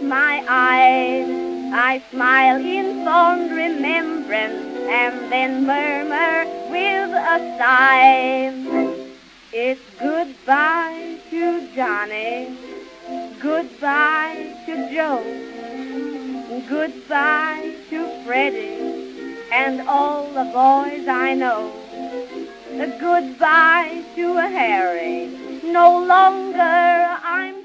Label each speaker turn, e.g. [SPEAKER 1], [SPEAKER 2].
[SPEAKER 1] my eyes, I smile in fond remembrance and then murmur with a sigh. It's goodbye to Johnny, goodbye to Joe, goodbye to Freddie and all the boys I know. Goodbye to Harry, no longer I'm